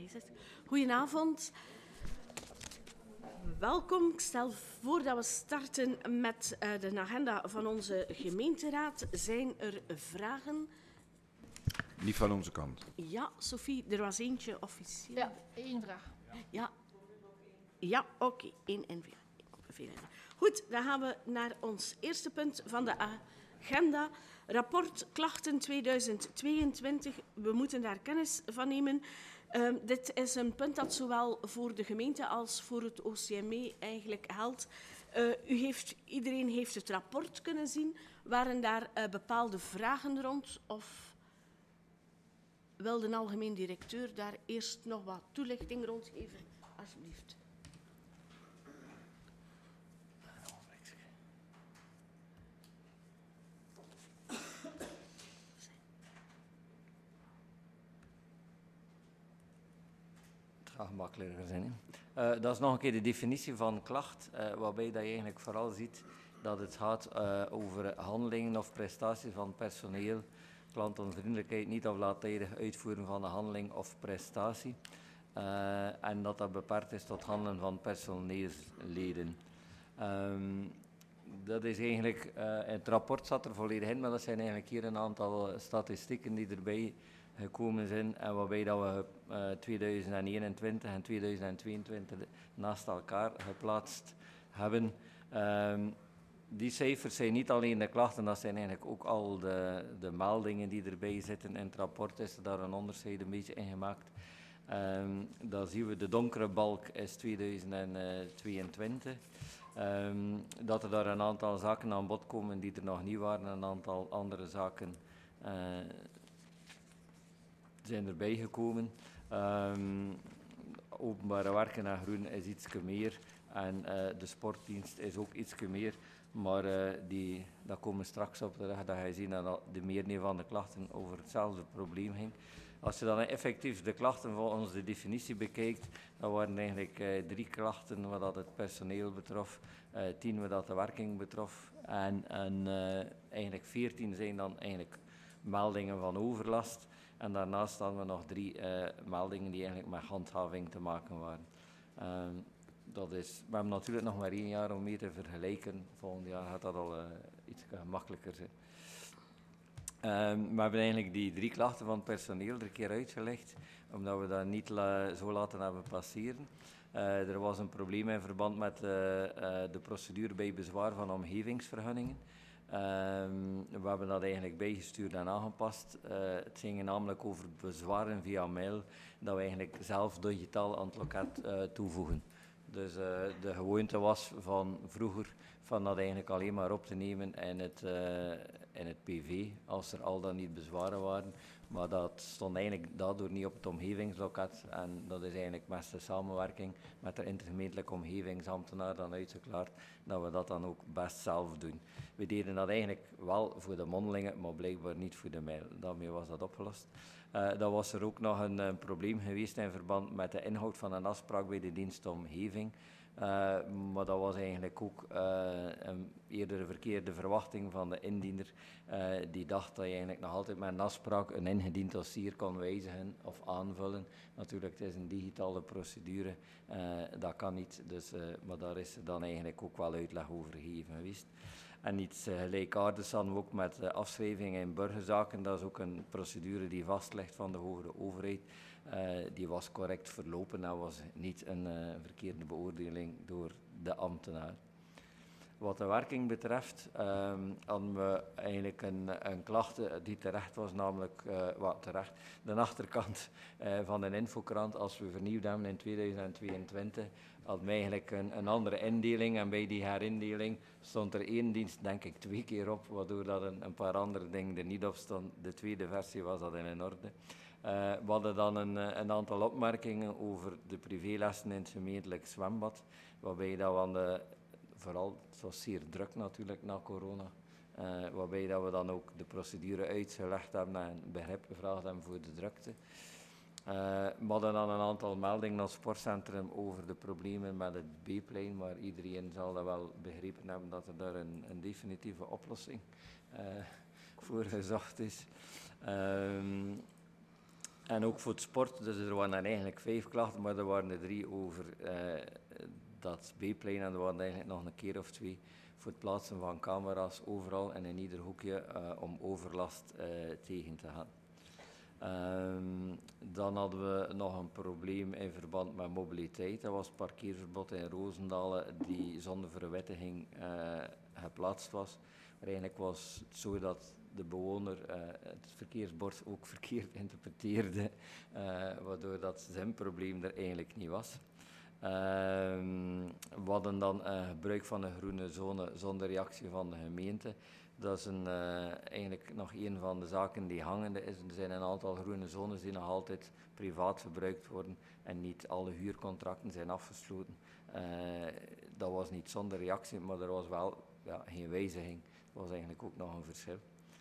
gezegd. Goedenavond. Welkom. Ik stel voor dat we starten met de agenda van onze gemeenteraad. Zijn er vragen? Niet van onze kant. Ja, Sophie, er was eentje officieel. Ja, één vraag. Ja, oké. Eén en veel. Goed, dan gaan we naar ons eerste punt van de agenda. Rapport Klachten 2022. We moeten daar kennis van nemen. Dit is een punt dat zowel voor de gemeente als voor het OCME eigenlijk geldt. Iedereen heeft het rapport kunnen zien. Waren daar bepaalde vragen rond? Of wil de algemeen directeur daar eerst nog wat toelichting rond geven? Alsjeblieft. Het gaat gemakkelijker zijn. Dat is nog een keer de definitie van klacht, waarbij dat je eigenlijk vooral ziet dat het gaat over handelingen of prestaties van personeel, klantonvriendelijkheid, niet of laattijdig uitvoeren van een handeling of prestatie. En dat dat beperkt is tot handelen van personeelsleden. Dat is eigenlijk, het rapport zat er volledig in, maar dat zijn eigenlijk hier een aantal statistieken die erbij gekomen zijn en waarbij dat we 2021 en 2022 naast elkaar geplaatst hebben. Die cijfers zijn niet alleen de klachten, dat zijn eigenlijk ook al de meldingen die erbij zitten. In het rapport is er daar een onderscheid een beetje in gemaakt. Dan zien we de donkere balk is 2022. Dat er daar een aantal zaken aan bod komen die er nog niet waren, een aantal andere zaken zijn erbij gekomen. Openbare werken en groen is iets meer en de sportdienst is ook iets meer, maar daar komen we straks op terecht, dat je ziet dat de meerderheid van de klachten over hetzelfde probleem ging. Als je dan effectief de klachten volgens de definitie bekijkt, dan waren eigenlijk 3 klachten wat dat het personeel betrof, 10 wat dat de werking betrof en eigenlijk 14 zijn dan eigenlijk meldingen van overlast. En daarnaast hadden we nog 3 meldingen die eigenlijk met handhaving te maken waren. We hebben natuurlijk nog maar 1 jaar om mee te vergelijken. Volgend jaar gaat dat al iets gemakkelijker zijn. We hebben eigenlijk die 3 klachten van het personeel er een keer uitgelegd, omdat we dat niet zo laten hebben passeren. Er was een probleem in verband met de procedure bij bezwaar van omgevingsvergunningen. We hebben dat eigenlijk bijgestuurd en aangepast. Het ging namelijk over bezwaren via mail, dat we eigenlijk zelf digitaal aan het loket toevoegen. Dus de gewoonte was van vroeger van dat eigenlijk alleen maar op te nemen in het PV, als er al dan niet bezwaren waren. Maar dat stond eigenlijk daardoor niet op het omgevingsloket. En dat is eigenlijk met de samenwerking met de intergemeentelijke omgevingsambtenaar dan uitgeklaard dat we dat dan ook best zelf doen. We deden dat eigenlijk wel voor de mondelingen, maar blijkbaar niet voor de mail. Daarmee was dat opgelost. Dan was er ook nog een probleem geweest in verband met de inhoud van een afspraak bij de dienst omgeving. Maar dat was eigenlijk ook een eerder verkeerde verwachting van de indiener. Die dacht dat je eigenlijk nog altijd met een afspraak een ingediend dossier kon wijzigen of aanvullen. Natuurlijk, het is een digitale procedure, dat kan niet. Dus, maar daar is dan eigenlijk ook wel uitleg over gegeven geweest. En iets gelijkaardigs hadden we ook met afschrijvingen in burgerzaken. Dat is ook een procedure die vastlegt van de hogere overheid. Die was correct verlopen en was niet een verkeerde beoordeling door de ambtenaar. Wat de werking betreft hadden we eigenlijk een klacht die terecht was, namelijk de achterkant van een infokrant. Als we vernieuwd hebben in 2022, hadden we eigenlijk een andere indeling. En bij die herindeling stond er 1 dienst, denk ik, 2 keer op, waardoor dat een paar andere dingen er niet op stonden. De tweede versie was dat in orde. We hadden dan een aantal opmerkingen over de privélessen in het gemeentelijk zwembad, waarbij dat we vooral, het was zeer druk natuurlijk na corona, waarbij dat we dan ook de procedure uitgelegd hebben en begrip gevraagd hebben voor de drukte. We hadden dan een aantal meldingen naar het sportcentrum over de problemen met het B-plein, maar iedereen zal dat wel begrepen hebben dat er daar een definitieve oplossing voor gezocht is. En ook voor het sport, dus er waren er eigenlijk 5 klachten, maar er waren er 3 over dat B-plein en er waren eigenlijk nog een keer of 2 voor het plaatsen van camera's overal en in ieder hoekje om overlast tegen te gaan. Dan hadden we nog een probleem in verband met mobiliteit. Dat was het parkeerverbod in Roosendalen die zonder verwittiging geplaatst was. Maar eigenlijk was het zo dat de bewoner het verkeersbord ook verkeerd interpreteerde, waardoor dat zijn probleem er eigenlijk niet was. We hadden dan gebruik van een groene zone zonder reactie van de gemeente. Dat is eigenlijk nog een van de zaken die hangende is. Er zijn een aantal groene zones die nog altijd privaat gebruikt worden en niet alle huurcontracten zijn afgesloten. Dat was niet zonder reactie, maar er was wel geen wijziging. Dat was eigenlijk ook nog een verschil.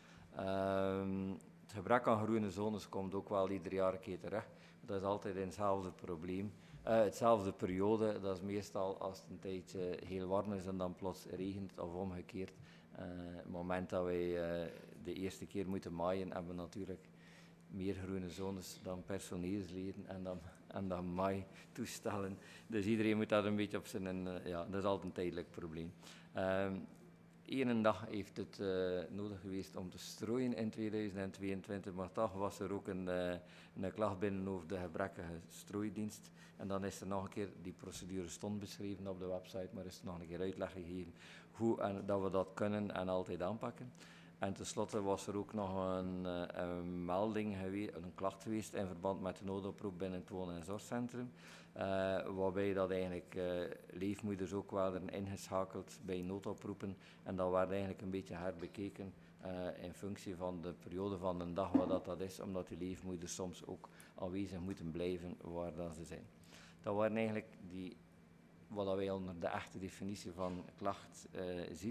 Het gebrek aan groene zones komt ook wel ieder jaar een keer terug. Dat is altijd hetzelfde probleem. Hetzelfde periode, dat is meestal als het een tijdje heel warm is en dan plots regent of omgekeerd. Het moment dat wij de eerste keer moeten maaien, hebben we natuurlijk meer groene zones dan personeelsleden en dan maaitoestellen. Dus iedereen moet dat een beetje op zijn... dat is altijd een tijdelijk probleem. Eén dag heeft het nodig geweest om te strooien in 2022, maar toch was er ook een klacht binnen over de gebrekkige strooidienst. En dan is er nog een keer, die procedure stond beschreven op de website, maar is er nog een keer uitleg gegeven hoe en dat we dat kunnen en altijd aanpakken. En tenslotte was er ook nog een melding geweest, een klacht geweest in verband met de noodoproep binnen het wonen- en zorgcentrum. Waarbij dat eigenlijk leefmoeders ook werden ingeschakeld bij noodoproepen. En dat werd eigenlijk een beetje herbekeken in functie van de periode van de dag wat dat is, omdat die leefmoeders soms ook aanwezig moeten blijven waar dat ze zijn. Dat waren eigenlijk wat wij onder de echte definitie van klacht zien.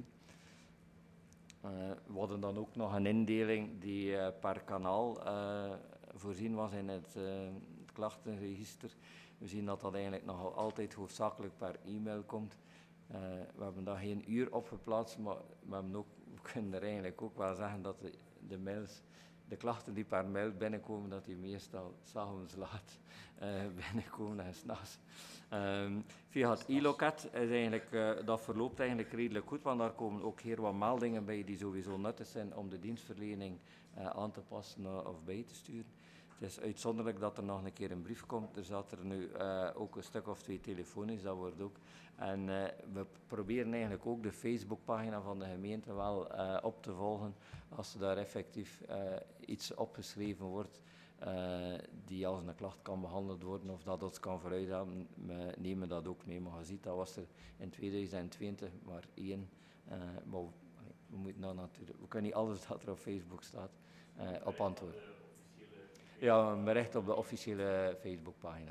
We hadden dan ook nog een indeling die per kanaal voorzien was in het klachtenregister. We zien dat dat eigenlijk nog altijd hoofdzakelijk per e-mail komt. We hebben daar geen uur op geplaatst, maar we kunnen er eigenlijk ook wel zeggen dat de klachten die per mail binnenkomen, dat die meestal 's avonds laat binnenkomen en 's nachts. Via het e-loket is eigenlijk, dat verloopt eigenlijk redelijk goed, want daar komen ook heel wat meldingen bij die sowieso nuttig zijn om de dienstverlening aan te passen of bij te sturen. Het is uitzonderlijk dat er nog een keer een brief komt. Er zat er nu ook een stuk of 2 telefonisch, dat wordt ook. En we proberen eigenlijk ook de Facebookpagina van de gemeente wel op te volgen als er daar effectief iets opgeschreven wordt die als een klacht kan behandeld worden of dat ons kan vooruithalen. We nemen dat ook mee, maar je ziet, dat was er in 2020 maar 1. Maar we moeten dan natuurlijk, we kunnen niet alles dat er op Facebook staat op antwoorden. Ja, een bericht op de officiële Facebookpagina.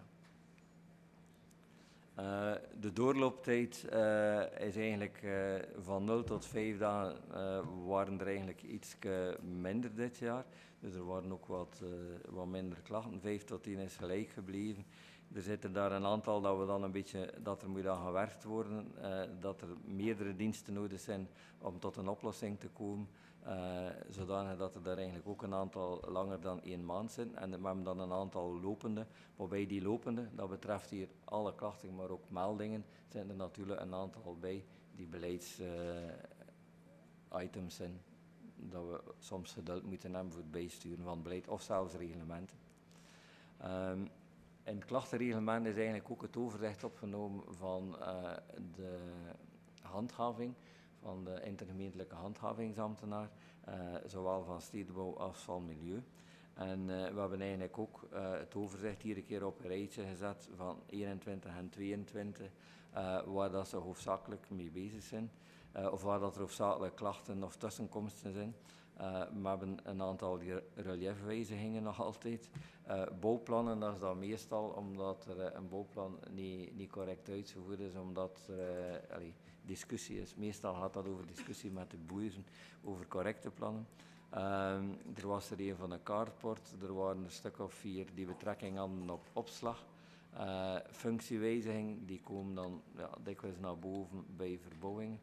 De doorlooptijd is eigenlijk van 0 tot 5 dagen waren er eigenlijk iets minder dit jaar. Dus er waren ook wat minder klachten. 5 tot 10 is gelijk gebleven. Er zitten daar een aantal dat er moet aan gewerkt worden, dat er meerdere diensten nodig zijn om tot een oplossing te komen. Zodanig dat er daar eigenlijk ook een aantal langer dan 1 maand zijn. En we hebben dan een aantal lopende. Waarbij die lopende, dat betreft hier alle klachten, maar ook meldingen, zijn er natuurlijk een aantal bij die beleidsitems zijn. Dat we soms geduld moeten hebben voor het bijsturen van beleid of zelfs reglementen. In het klachtenreglement is eigenlijk ook het overzicht opgenomen van de handhaving, van de intergemeentelijke handhavingsambtenaar, zowel van stedenbouw als van milieu. En we hebben eigenlijk ook het overzicht hier een keer op een rijtje gezet van 21 en 22, waar dat ze hoofdzakelijk mee bezig zijn, of waar dat er hoofdzakelijk klachten of tussenkomsten zijn. We hebben een aantal reliefwijzigingen nog altijd. Bouwplannen, dat is dan meestal omdat er een bouwplan niet correct uitgevoerd is, omdat discussie is. Meestal gaat dat over discussie met de boeren over correcte plannen. Er was er een van een carport, er waren een stuk of 4 die betrekking hadden op opslag. Functiewijzigingen, die komen dan dikwijls naar boven bij verbouwingen.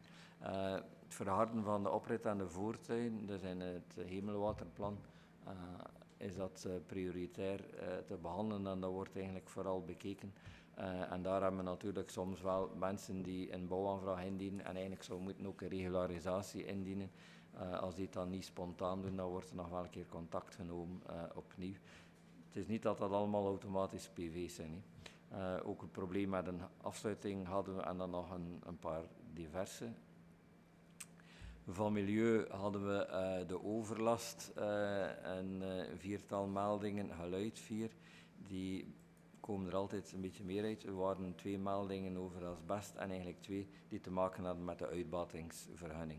Het verharden van de oprit en de voertuigen, dus in het hemelwaterplan is dat prioritair te behandelen en dat wordt eigenlijk vooral bekeken. En daar hebben we natuurlijk soms wel mensen die een bouwaanvraag indienen en eigenlijk zo moeten ook een regularisatie indienen. Als die het dan niet spontaan doen, dan wordt er nog wel een keer contact genomen opnieuw. Het is niet dat dat allemaal automatisch PV's zijn. Ook een probleem met een afsluiting hadden we en dan nog een paar diverse. Van milieu hadden we de overlast, een viertal meldingen, geluid 4. Die komen er altijd een beetje meer uit. Er waren 2 meldingen over asbest en eigenlijk 2 die te maken hadden met de uitbatingsvergunning.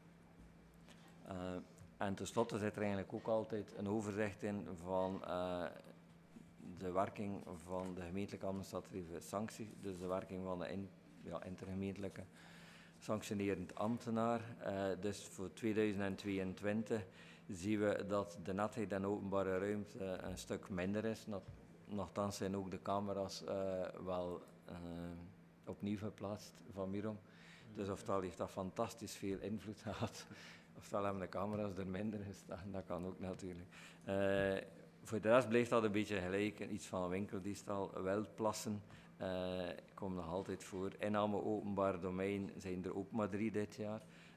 En tenslotte zit er eigenlijk ook altijd een overzicht in van de werking van de gemeentelijke administratieve sanctie, dus de werking van de intergemeentelijke sanctionerend ambtenaar. Dus voor 2022 zien we dat de netheid en openbare ruimte een stuk minder is. Nochtans zijn ook de camera's wel opnieuw geplaatst van Mirom. Dus ofwel heeft dat fantastisch veel invloed gehad, ofwel hebben de camera's er minder gestaan, dat kan ook natuurlijk. Voor de rest blijft dat een beetje gelijk, iets van een winkeldiefstal, wildplassen komt nog altijd voor. Inname openbaar domein zijn er ook maar 3 dit jaar.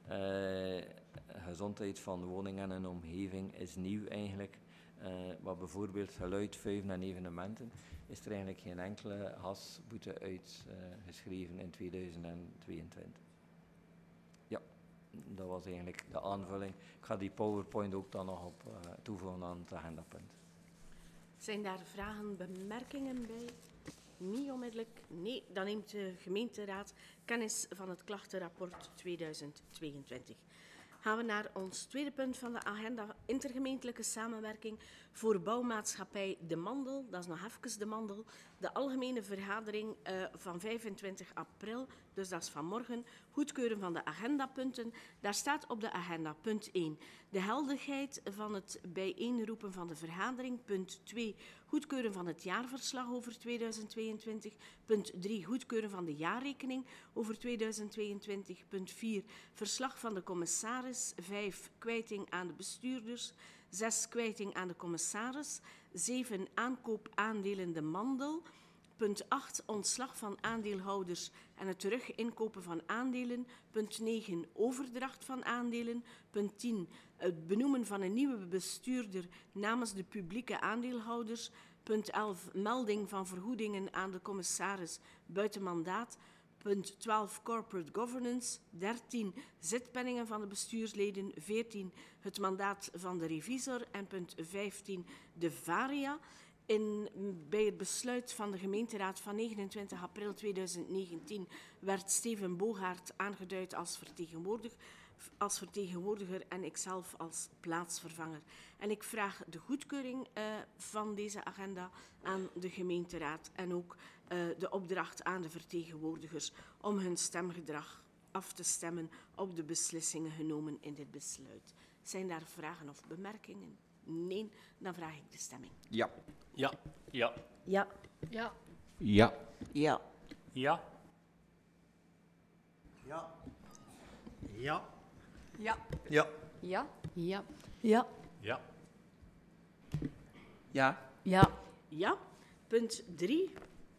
Gezondheid van woningen en omgeving is nieuw eigenlijk. Maar bijvoorbeeld geluid, vuiven en evenementen is er eigenlijk geen enkele hasboete uitgeschreven in 2022. Ja, dat was eigenlijk de aanvulling. Ik ga die PowerPoint ook dan nog op toevoegen aan het agendapunt. Zijn daar vragen, bemerkingen bij? Niet onmiddellijk. Nee, dan neemt de gemeenteraad kennis van het klachtenrapport 2022. Gaan we naar ons tweede punt van de agenda, intergemeentelijke samenwerking voor bouwmaatschappij De Mandel. Dat is nog even De Mandel. De algemene vergadering van 25 april, dus dat is vanmorgen. Goedkeuren van de agendapunten. Daar staat op de agenda punt 1. De heldigheid van het bijeenroepen van de vergadering. Punt 2. Goedkeuren van het jaarverslag over 2022. Punt 3. Goedkeuren van de jaarrekening over 2022. Punt 4. Verslag van de commissaris. 5. Kwijting aan de bestuurders. 6. Kwijting aan de commissaris. 7. Aankoop aandelen De Mandel. Punt 8. Ontslag van aandeelhouders en het terug inkopen van aandelen. Punt 9. Overdracht van aandelen. Punt 10. Het benoemen van een nieuwe bestuurder namens de publieke aandeelhouders. Punt 11. Melding van vergoedingen aan de commissaris buiten mandaat. Punt 12. Corporate governance. 13. Zitpenningen van de bestuursleden. 14. Het mandaat van de revisor. En punt 15. De varia. Bij het besluit van de gemeenteraad van 29 april 2019 werd Steven Bogaert aangeduid als vertegenwoordiger en ikzelf als plaatsvervanger. En ik vraag de goedkeuring van deze agenda aan de gemeenteraad en ook de opdracht aan de vertegenwoordigers om hun stemgedrag af te stemmen op de beslissingen genomen in dit besluit. Zijn daar vragen of bemerkingen? Nee, dan vraag ik de stemming. Ja. Ja. Ja. Ja. Ja. Ja. Ja. Ja. Ja. Ja. Ja. Ja. Ja. Ja. Ja. Ja. Ja. Ja. Ja. Punt 3.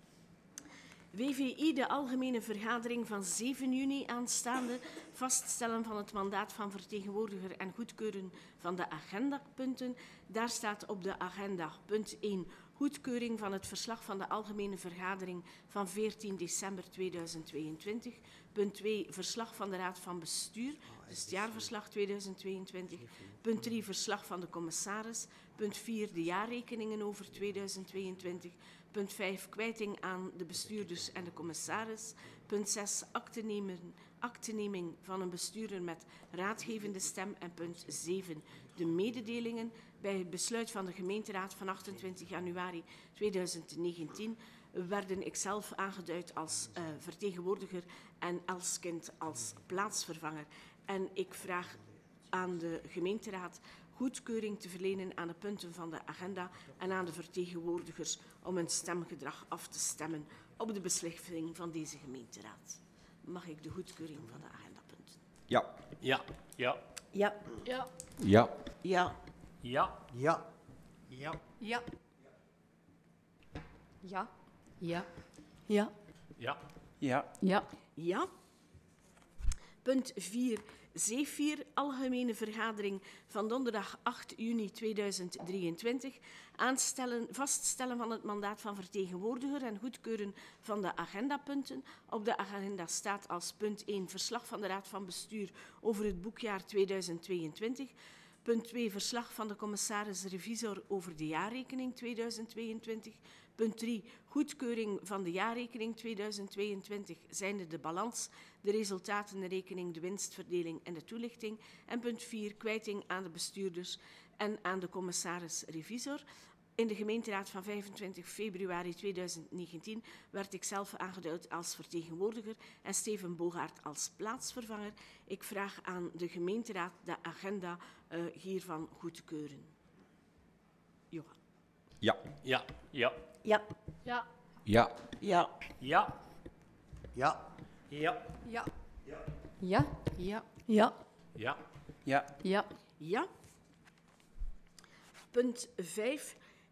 WVI, de algemene vergadering van 7 juni aanstaande, vaststellen van het mandaat van vertegenwoordiger en goedkeuren van de agendapunten. Daar staat op de agenda punt 1, goedkeuring van het verslag van de algemene vergadering van 14 december 2022. Punt 2, verslag van de Raad van Bestuur, dus het jaarverslag 2022. Punt 3, verslag van de commissaris. Punt 4, de jaarrekeningen over 2022. Punt 5, kwijting aan de bestuurders en de commissaris. Punt 6, akteneming van een bestuurder met raadgevende stem. En punt 7, de mededelingen. Bij het besluit van de gemeenteraad van 28 januari 2019 werden ikzelf aangeduid als vertegenwoordiger en Elskind als plaatsvervanger. En ik vraag aan de gemeenteraad goedkeuring te verlenen aan de punten van de agenda en aan de vertegenwoordigers om hun stemgedrag af te stemmen op de beslissing van deze gemeenteraad. Mag ik de goedkeuring van de agendapunten? Ja. Ja. Ja. Ja. Ja. Ja. Ja. Ja. Ja. Ja. Ja. Ja. Ja. Ja. Ja. Ja. Ja. Ja. Punt 4. C4. Algemene vergadering van donderdag 8 juni 2023. Vaststellen van het mandaat van vertegenwoordiger en goedkeuren van de agendapunten. Op de agenda staat als punt 1 verslag van de Raad van Bestuur over het boekjaar 2022. Punt 2 verslag van de commissaris-revisor over de jaarrekening 2022. Punt 3 goedkeuring van de jaarrekening 2022 zijnde de balans, de resultatenrekening, de winstverdeling en de toelichting. En punt 4 kwijting aan de bestuurders en aan de commissaris-revisor. In de gemeenteraad van 25 februari 2019 werd ik zelf aangeduid als vertegenwoordiger en Steven Bogaert als plaatsvervanger. Ik vraag aan de gemeenteraad de agenda hiervan goed te keuren. Johan. Ja. Ja. Ja. Ja. Ja. Ja. Ja. Ja. Ja. Ja. Ja. Ja. Ja. Ja. Ja. Ja. Ja. Ja. Punt 5.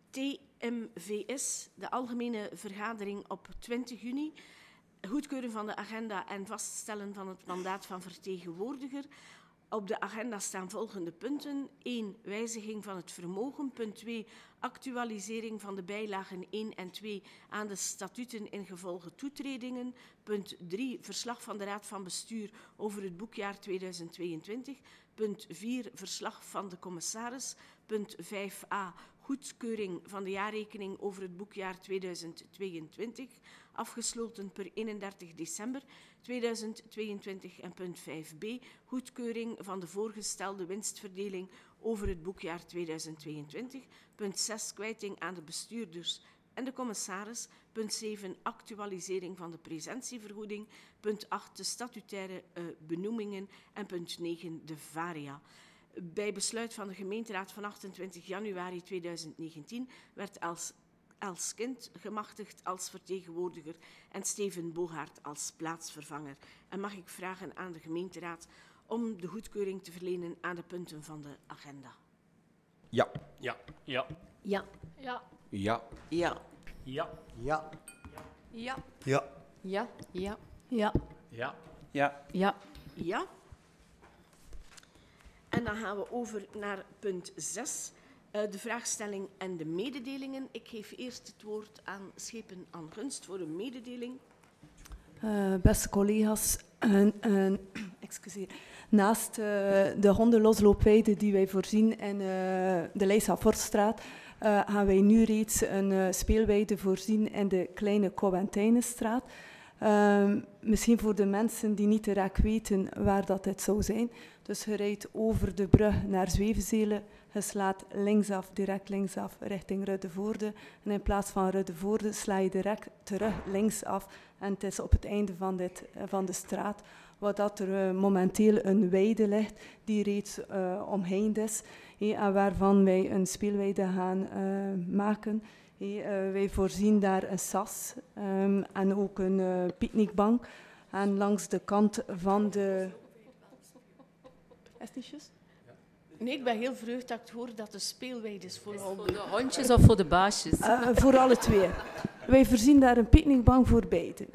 TMVS, de algemene vergadering op 20 juni. Goedkeuren van de agenda en vaststellen van het mandaat van vertegenwoordiger. Op de agenda staan volgende punten. 1. Wijziging van het vermogen. Punt 2. Actualisering van de bijlagen 1 en 2 aan de statuten ingevolge toetredingen. Punt 3. Verslag van de Raad van Bestuur over het boekjaar 2022. Punt 4. Verslag van de commissaris. Punt 5a. Goedkeuring van de jaarrekening over het boekjaar 2022, afgesloten per 31 december 2022. En punt 5b, goedkeuring van de voorgestelde winstverdeling over het boekjaar 2022. Punt 6, kwijting aan de bestuurders en de commissaris. Punt 7, actualisering van de presentievergoeding. Punt 8, de statutaire benoemingen. En punt 9, de varia. Bij besluit van de gemeenteraad van 28 januari 2019 werd Els Kind gemachtigd als vertegenwoordiger en Steven Bogaert als plaatsvervanger. En mag ik vragen aan de gemeenteraad om de goedkeuring te verlenen aan de punten van de agenda. Ja. Ja. Ja. Ja. Ja. Ja. Ja. Ja. Ja. Ja. Ja. Ja. Ja. Ja. Ja. Ja. Ja. Ja. En dan gaan we over naar punt 6, de vraagstelling en de mededelingen. Ik geef eerst het woord aan Schepen aan Gunst voor een mededeling. Beste collega's, excuseer. Naast de hondenlosloopweide die wij voorzien in de Leijsa-Vorststraat, gaan wij nu reeds een speelweide voorzien in de Kleine Coventijnenstraat. Misschien voor de mensen die niet direct weten waar dat dit zou zijn. Dus je rijdt over de brug naar Zwevenzelen, je slaat linksaf, direct linksaf richting Ruddevoorde. En in plaats van Ruddevoorde sla je direct terug linksaf. En het is op het einde van de straat, waar dat er momenteel een weide ligt die reeds omheind is. En waarvan wij een speelweide gaan maken. Wij voorzien daar een sas en ook een picknickbank. En langs de kant van de... Is het niet juist? Nee, ik ben heel verheugd dat ik hoor dat de speelweide is voor Voor de hondjes of voor de baasjes? Voor alle twee. Wij voorzien daar een picknickbank voor beiden.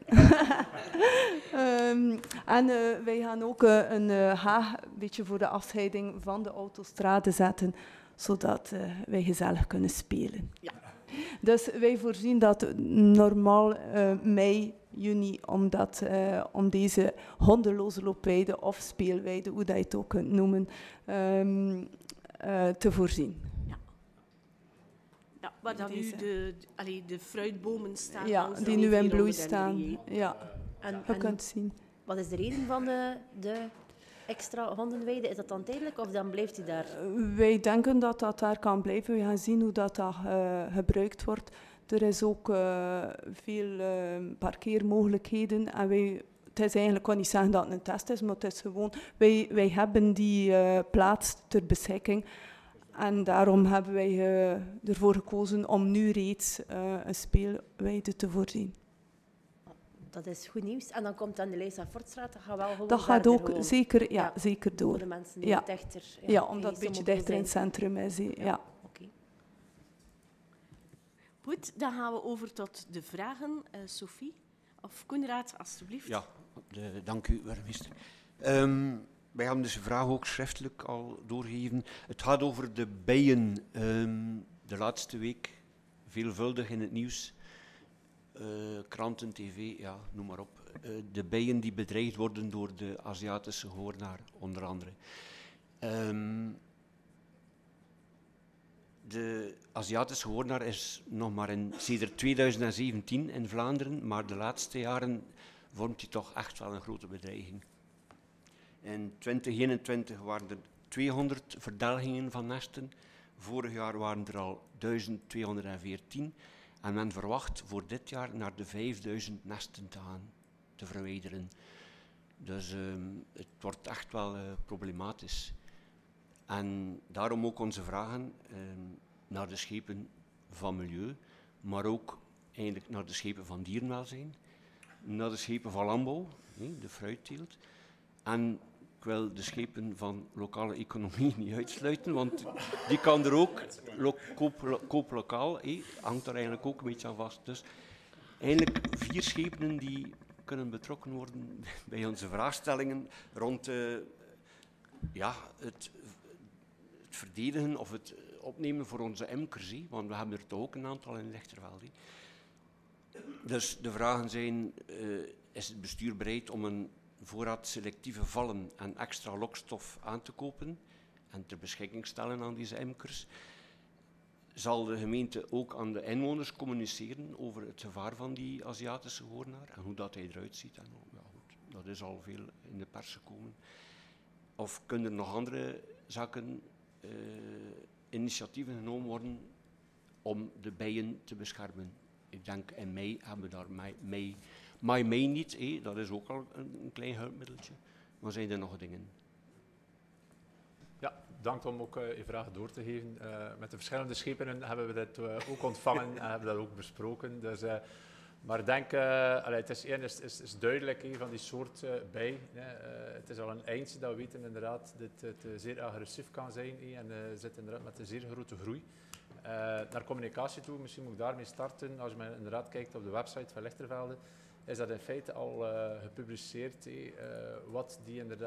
En wij gaan ook een haag een beetje voor de afscheiding van de autostrade zetten, zodat wij gezellig kunnen spelen. Ja. Dus wij voorzien dat normaal mei, juni, om deze hondenloze loopweide of speelweide, hoe dat je het ook kunt noemen, te voorzien. Ja, waar dan nu de fruitbomen staan. Ja, langs de die nu in rivier bloei onder de staan. rivier. Ja, En je kunt zien. wat is de reden van de extra hondenweide? Is dat dan tijdelijk of dan blijft hij daar? Wij denken dat dat daar kan blijven. We gaan zien hoe dat gebruikt wordt. Er is ook veel parkeermogelijkheden. En het is eigenlijk, ik kan niet zeggen dat het een test is, maar het is gewoon... Wij hebben die plaats ter beschikking. En daarom hebben wij ervoor gekozen om nu reeds een speelweide te voorzien. Dat is goed nieuws. En dan komt dan de Leijsa-Fortstraat, dat gaat wel gewoon Dat gaat verder ook gewoon. zeker, Ja. zeker door. Voor de mensen die Ja. dichter... Ja, omdat het een beetje dichter in het zijn. centrum is. Ja. Oké. Goed, dan gaan we over tot de vragen. Sophie of Koenraad, alstublieft. Ja, dank u, burgemeester. Wij hebben dus de vraag ook schriftelijk al doorgegeven. Het gaat over de bijen. De laatste week veelvuldig in het nieuws. Kranten, tv, ja, noem maar op. De bijen die bedreigd worden door de Aziatische hoornaar, onder andere. De Aziatische hoornaar is nog maar sinds 2017 in Vlaanderen, maar de laatste jaren vormt hij toch echt wel een grote bedreiging. In 2021 waren er 200 verdelgingen van nesten. Vorig jaar waren er al 1214. En men verwacht voor dit jaar naar de 5000 nesten te verwijderen. Dus het wordt echt wel problematisch. En daarom ook onze vragen naar de schepen van milieu, maar ook eigenlijk naar de schepen van dierenwelzijn, naar de schepen van landbouw, de fruitteelt. En ik wil de schepen van lokale economie niet uitsluiten, want die kan er ook, koop lokaal, hangt er eigenlijk ook een beetje aan vast. Dus eigenlijk 4 schepen die kunnen betrokken worden bij onze vraagstellingen rond het verdedigen of het opnemen voor onze imkers, want we hebben er toch ook een aantal in Lichtervelde. Dus de vragen zijn, is het bestuur bereid om een voorraad selectieve vallen en extra lokstof aan te kopen en ter beschikking stellen aan deze imkers? Zal de gemeente ook aan de inwoners communiceren over het gevaar van die Aziatische hoornaar en hoe dat hij eruit ziet? En, ja, goed, dat is al veel in de pers gekomen. Of kunnen er nog andere zaken, initiatieven genomen worden om de bijen te beschermen? Ik denk in mei hebben we daar mei niet, dat is ook al een klein hulpmiddeltje. Maar zijn er nog dingen? Ja, dank om ook je vraag door te geven. Met de verschillende schepen hebben we dit ook ontvangen en hebben dat ook besproken. Dus, maar ik denk, het is duidelijk van die soort bij. Het is al een eindje dat we weten inderdaad dat het zeer agressief kan zijn en zit inderdaad met een zeer grote groei. Naar communicatie toe, misschien moet ik daarmee starten. Als je inderdaad kijkt op de website van Lichtervelde, is dat in feite al gepubliceerd, wat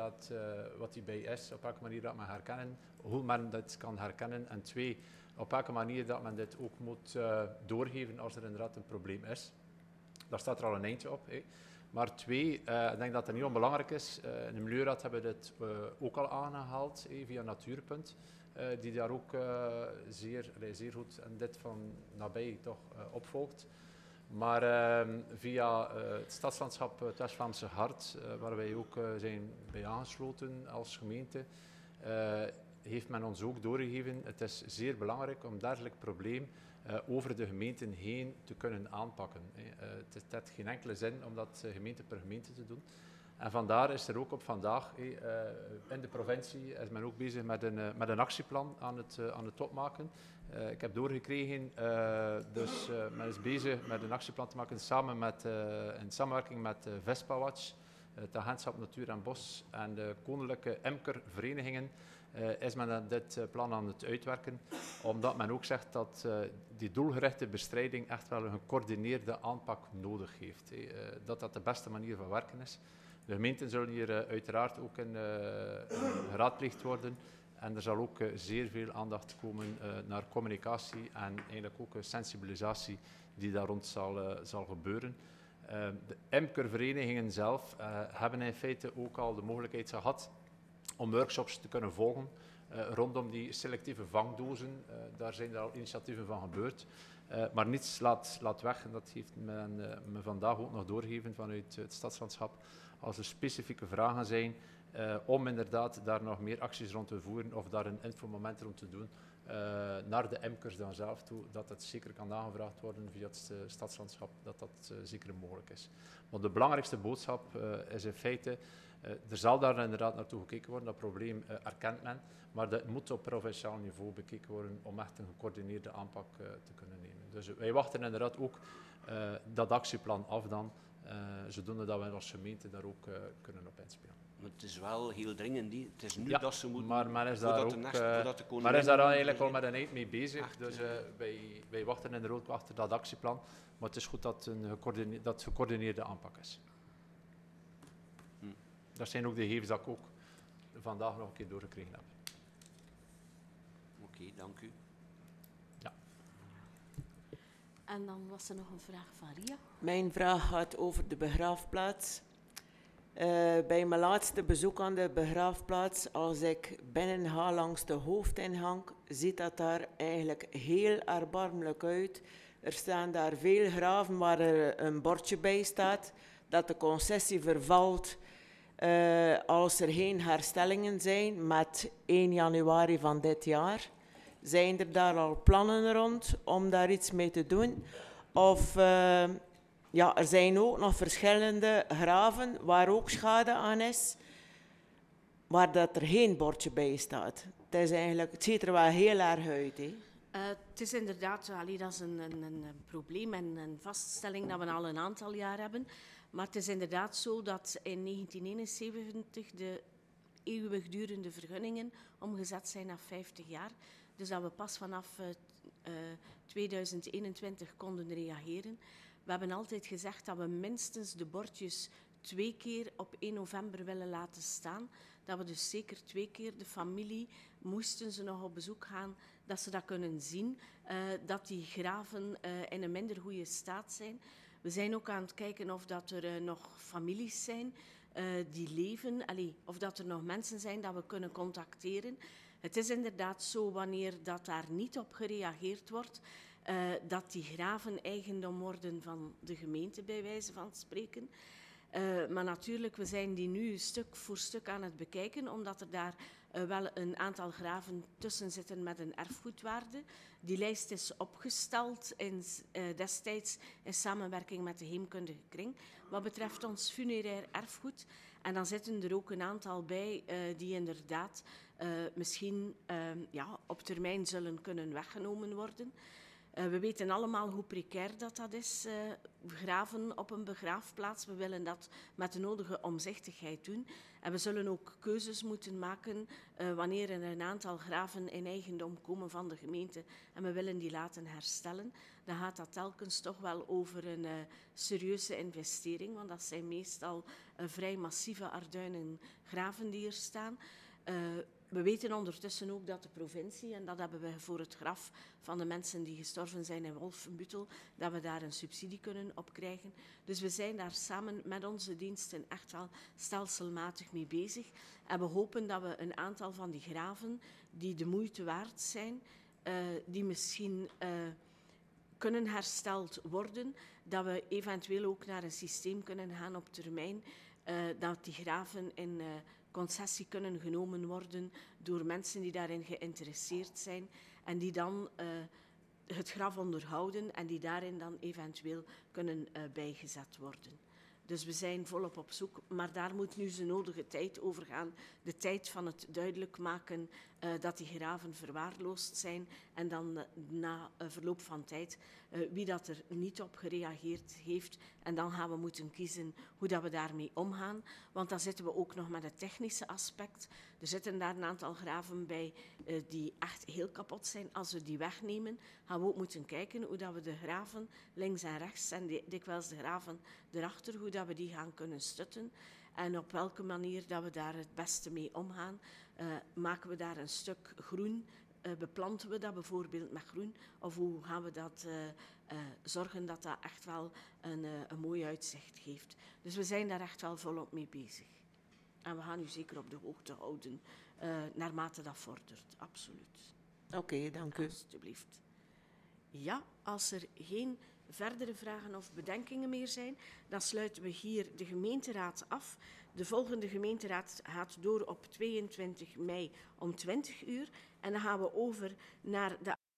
die bij is, op welke manier dat men herkennen, hoe men dit kan herkennen en 2, op welke manier dat men dit ook moet doorgeven als er inderdaad een probleem is. Daar staat er al een eindje op. Maar 2, ik denk dat het niet onbelangrijk is, in de Milieuraad hebben we dit ook al aangehaald via Natuurpunt, die daar ook zeer goed en dit van nabij toch opvolgt. Maar via het stadslandschap het West-Vlaamse Hart, waar wij ook zijn bij aangesloten als gemeente, heeft men ons ook doorgegeven. Het is zeer belangrijk om dergelijk probleem over de gemeenten heen te kunnen aanpakken. Het heeft geen enkele zin om dat gemeente per gemeente te doen. En vandaar is er ook op vandaag, in de provincie, is men ook bezig met een actieplan aan het opmaken. Ik heb doorgekregen, dus men is bezig met een actieplan te maken in samenwerking met Vespawatch, het Agentschap Natuur en Bos en de Koninklijke Imkerverenigingen. Is men dit plan aan het uitwerken, omdat men ook zegt dat die doelgerichte bestrijding echt wel een gecoördineerde aanpak nodig heeft. Dat de beste manier van werken is. De gemeenten zullen hier uiteraard ook in geraadpleegd worden. En er zal ook zeer veel aandacht komen naar communicatie en eigenlijk ook sensibilisatie die daar rond zal gebeuren. De imkerverenigingen zelf hebben in feite ook al de mogelijkheid gehad om workshops te kunnen volgen rondom die selectieve vangdozen. Daar zijn er al initiatieven van gebeurd. Maar niets laat weg, en dat heeft men me vandaag ook nog doorgegeven vanuit het stadslandschap, als er specifieke vragen zijn om inderdaad daar nog meer acties rond te voeren of daar een infomoment rond te doen naar de imkers dan zelf toe, dat het zeker kan aangevraagd worden via het stadslandschap, dat zeker mogelijk is. Maar de belangrijkste boodschap is in feite, er zal daar inderdaad naartoe gekeken worden, dat probleem erkent men, maar dat moet op provinciaal niveau bekeken worden om echt een gecoördineerde aanpak te kunnen nemen. Dus wij wachten inderdaad ook dat actieplan af dan, zodoende dat wij als gemeente daar ook kunnen op inspelen. Maar het is wel heel dringend. Het is nu Ja, dat ze moeten... maar men is daar voordat ook, voordat de koningin... men is daar eigenlijk al met een eind mee bezig. Echt, Dus wij wachten inderdaad ook achter dat actieplan. Maar het is goed dat het gecoördineerde aanpak is. Dat zijn ook de gegevens dat ik ook vandaag nog een keer doorgekregen heb. Oké, dank u. Ja. En dan was er nog een vraag van Ria. Mijn vraag gaat over de begraafplaats. Bij mijn laatste bezoek aan de begraafplaats, als ik binnen ga langs de hoofdingang, ziet dat daar eigenlijk heel erbarmelijk uit. Er staan daar veel graven waar er een bordje bij staat dat de concessie vervalt als er geen herstellingen zijn met 1 januari van dit jaar. Zijn er daar al plannen rond om daar iets mee te doen? Of ja, er zijn ook nog verschillende graven waar ook schade aan is, waar dat er geen bordje bij staat. Het ziet er wel heel erg uit. Hè? Het is inderdaad, dat is een probleem en een vaststelling dat we al een aantal jaar hebben. Maar het is inderdaad zo dat in 1971 de eeuwigdurende vergunningen omgezet zijn naar 50 jaar. Dus dat we pas vanaf 2021 konden reageren. We hebben altijd gezegd dat we minstens de bordjes 2 keer op 1 november willen laten staan. Dat we dus zeker 2 keer de familie, moesten ze nog op bezoek gaan, dat ze dat kunnen zien, dat die graven in een minder goede staat zijn. We zijn ook aan het kijken of dat er nog families zijn die leven, of dat er nog mensen zijn dat we kunnen contacteren. Het is inderdaad zo, wanneer dat daar niet op gereageerd wordt, dat die graven eigendom worden van de gemeente, bij wijze van spreken. Maar natuurlijk, we zijn die nu stuk voor stuk aan het bekijken, omdat er daar wel een aantal graven tussen zitten met een erfgoedwaarde. Die lijst is opgesteld destijds in samenwerking met de Heemkundige Kring, wat betreft ons funerair erfgoed. En dan zitten er ook een aantal bij die inderdaad misschien op termijn zullen kunnen weggenomen worden. We weten allemaal hoe precair dat is, graven op een begraafplaats. We willen dat met de nodige omzichtigheid doen. En we zullen ook keuzes moeten maken wanneer er een aantal graven in eigendom komen van de gemeente en we willen die laten herstellen. Dan gaat dat telkens toch wel over een serieuze investering, want dat zijn meestal vrij massieve arduinen graven die er staan. We weten ondertussen ook dat de provincie, en dat hebben we voor het graf van de mensen die gestorven zijn in Wolfenbüttel, dat we daar een subsidie kunnen op krijgen. Dus we zijn daar samen met onze diensten echt wel stelselmatig mee bezig. En we hopen dat we een aantal van die graven die de moeite waard zijn, die misschien kunnen hersteld worden, dat we eventueel ook naar een systeem kunnen gaan op termijn, dat die graven in concessie kunnen genomen worden door mensen die daarin geïnteresseerd zijn en die dan het graf onderhouden en die daarin dan eventueel kunnen bijgezet worden. Dus we zijn volop op zoek, maar daar moet nu de nodige tijd over gaan. De tijd van het duidelijk maken dat die graven verwaarloosd zijn en dan na verloop van tijd wie dat er niet op gereageerd heeft. En dan gaan we moeten kiezen hoe dat we daarmee omgaan. Want dan zitten we ook nog met het technische aspect. Er zitten daar een aantal graven bij die echt heel kapot zijn. Als we die wegnemen, gaan we ook moeten kijken hoe dat we de graven links en rechts en dikwijls de graven erachter, hoe dat we die gaan kunnen stutten. En op welke manier dat we daar het beste mee omgaan. Maken we daar een stuk groen? Beplanten we dat bijvoorbeeld met groen? Of hoe gaan we dat zorgen dat dat echt wel een mooi uitzicht geeft? Dus we zijn daar echt wel volop mee bezig. En we gaan u zeker op de hoogte houden, naarmate dat vordert. Absoluut. Oké, dank u. Alsjeblieft. Ja, als er geen verdere vragen of bedenkingen meer zijn, dan sluiten we hier de gemeenteraad af. De volgende gemeenteraad gaat door op 22 mei om 20 uur. En dan gaan we over naar de